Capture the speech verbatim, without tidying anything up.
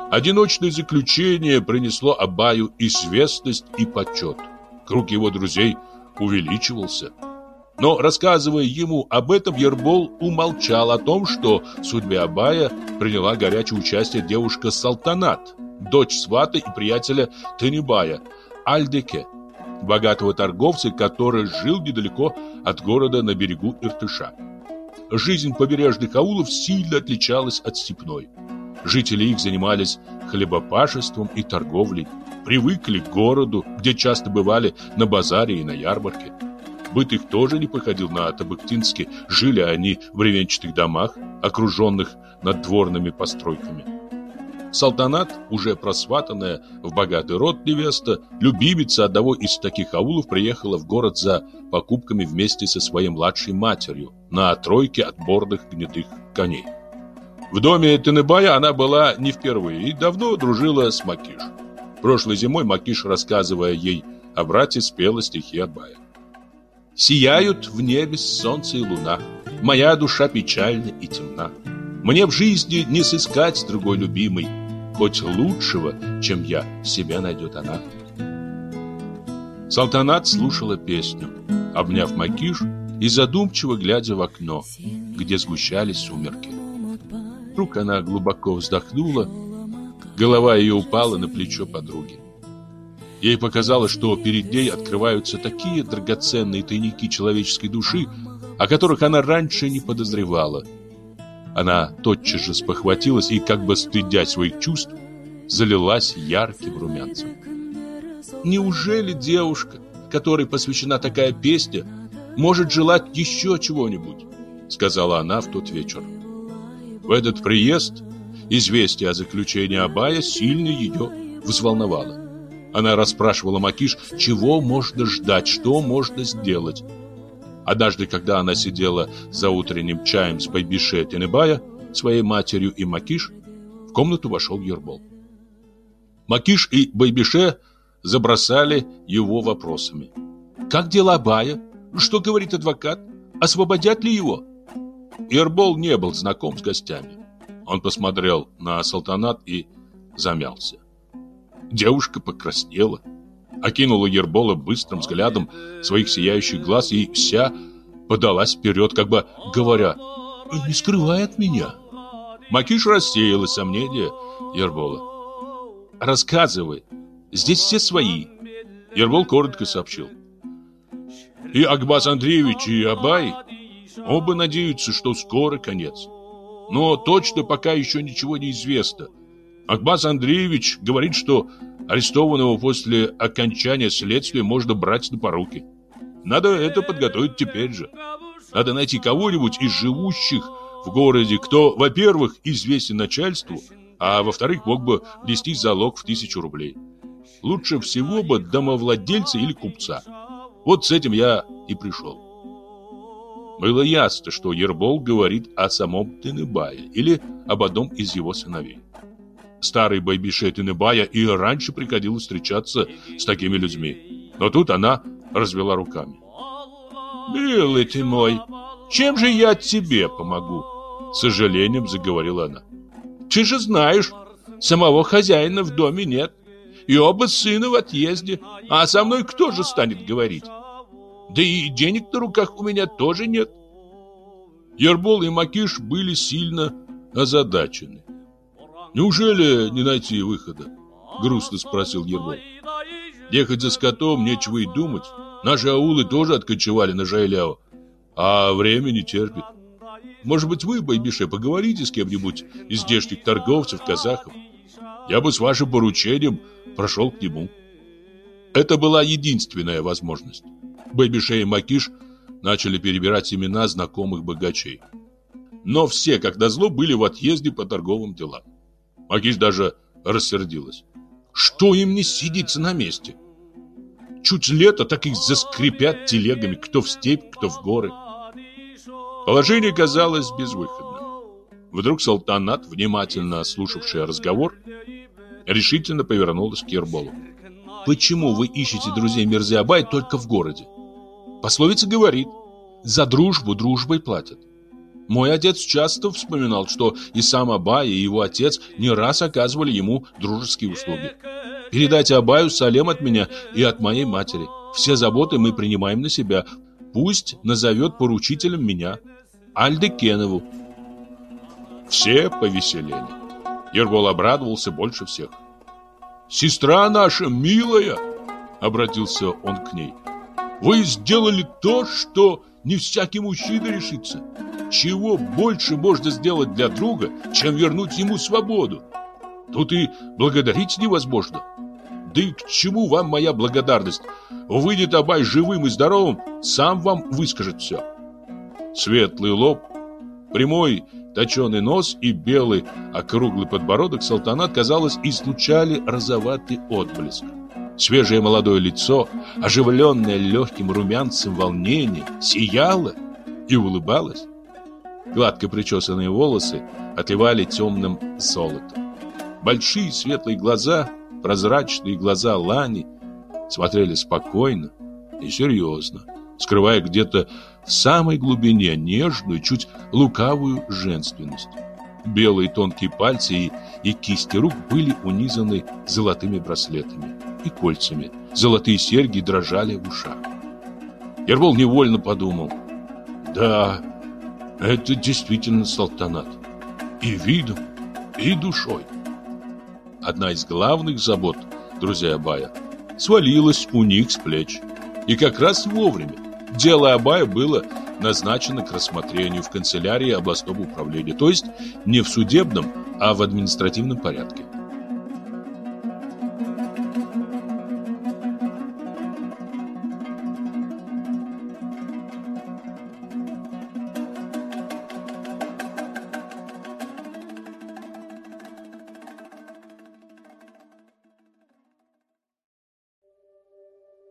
Одиночное заключение принесло Абаю известность и почет. Круг его друзей увеличивался. Но, рассказывая ему об этом, Ербол умолчал о том, что в судьбе Абая приняла горячее участие девушка Салтанат, дочь свата и приятеля Тенебая, Альдеке, богатого торговца, который жил недалеко от города на берегу Иртыша. Жизнь побережных аулов сильно отличалась от степной. Жители их занимались хлебопашеством и торговлей, привыкли к городу, где часто бывали на базаре и на ярмарке. Быт их тоже не походил на Табыктинский, жили они в бревенчатых домах, окруженных наддворными постройками. Салтанат, уже просватанная в богатый род невеста, любимица одного из таких аулов, приехала в город за покупками вместе со своей младшей матерью на тройке отборных гнедых коней. В доме Тенебая она была не впервые и давно дружила с Макиш. Прошлой зимой Макиш, рассказывая ей о брате, спела стихи Абая. «Сияют в небе солнце и луна, моя душа печальна и темна. Мне в жизни не сыскать другой любимой, хоть лучшего, чем я, себя найдет она». Салтанат слушала песню, обняв Макиш и задумчиво глядя в окно, где сгущались сумерки. Вдруг она глубоко вздохнула, голова ее упала на плечо подруги. Ей показалось, что перед ней открываются такие драгоценные тайники человеческой души, о которых она раньше не подозревала. Она тотчас же спохватилась и, как бы стыдя своих чувств, залилась ярким румянцем. Неужели девушка, которой посвящена такая песня, может желать еще чего-нибудь? Сказала она в тот вечер. В этот приезд известие о заключении Абая сильно ее взволновало. Она расспрашивала Макиш, чего можно ждать, что можно сделать. Однажды, когда она сидела за утренним чаем с Байбише Тенебая, своей матерью и Макиш, в комнату вошел Ербол. Макиш и Байбише забросали его вопросами. «Как дела Абая? Что говорит адвокат? Освободят ли его?» Ербол не был знаком с гостями. Он посмотрел на Салтанат и замялся. Девушка покраснела, окинула Ербола быстрым взглядом своих сияющих глаз и вся подалась вперед, как бы говоря: «Не скрывай от меня». Макиш рассеяла сомнения Ербола. «Рассказывай, здесь все свои». Ербол коротко сообщил. «И Акбас Андреевич, и Абай оба надеются, что скоро конец. Но точно пока еще ничего не известно. Акбас Андреевич говорит, что арестованного после окончания следствия можно брать на поруки. Надо это подготовить теперь же. Надо найти кого-нибудь из живущих в городе, кто, во-первых, известен начальству, а во-вторых, мог бы внести залог в тысячу рублей. Лучше всего бы домовладельца или купца. Вот с этим я и пришел». Было ясно, что Ербол говорит о самом Тенебае или об одном из его сыновей. Старой Байбише Тенебая и раньше приходилось встречаться с такими людьми. Но тут она развела руками. «Милый ты мой, чем же я тебе помогу?» С сожалением заговорила она. «Ты же знаешь, самого хозяина в доме нет, и оба сына в отъезде, а со мной кто же станет говорить? Да и денег на руках у меня тоже нет». Ербол и Макиш были сильно озадачены. «Неужели не найти выхода?» — грустно спросил Ербол. «Ехать за скотом нечего и думать. Наши аулы тоже откочевали на Жайляу, а время не терпит. Может быть, вы, Байбише, поговорите с кем-нибудь из здешних торговцев, казахов? Я бы с вашим поручением прошел к нему». Это была единственная возможность. Байбише и Макиш начали перебирать имена знакомых богачей. Но все, как назло, были в отъезде по торговым делам. Макиш даже рассердилась. Что им не сидится на месте? Чуть лето, так их заскрипят телегами, кто в степь, кто в горы. Положение казалось безвыходным. Вдруг Салтанат, внимательно слушавшая разговор, решительно повернулась к Ерболу. «Почему вы ищете друзей Мирзы Абай только в городе? Пословица говорит: за дружбу дружбой платят. Мой отец часто вспоминал, что и сам Абай, и его отец не раз оказывали ему дружеские услуги. Передайте Абаю салем от меня и от моей матери. Все заботы мы принимаем на себя. Пусть назовет поручителем меня, Альдекенову». Все повеселели. Ербол обрадовался больше всех. «Сестра наша милая!» — обратился он к ней. «Вы сделали то, что не всякий мужчина решится. Чего больше можно сделать для друга, чем вернуть ему свободу? Тут и благодарить невозможно. Да и к чему вам моя благодарность? Выйдет Абай живым и здоровым, сам вам выскажет все». Светлый лоб, прямой точеный нос и белый округлый подбородок Салтанат, казалось, излучали розоватый отблеск. Свежее молодое лицо, оживленное легким румянцем волнения, сияло и улыбалось. Гладко причесанные волосы отливали темным золотом. Большие светлые глаза, прозрачные глаза Лани, смотрели спокойно и серьезно, скрывая где-то в самой глубине нежную, чуть лукавую женственность. Белые тонкие пальцы и, и кисти рук были унизаны золотыми браслетами и кольцами. Золотые серьги дрожали в ушах. Ербол невольно подумал: да, это действительно Салтанат. И видом, и душой. Одна из главных забот друзей Абая свалилась у них с плеч. И как раз вовремя. Дело Абая было назначено к рассмотрению в канцелярии областного управления, то есть не в судебном, а в административном порядке.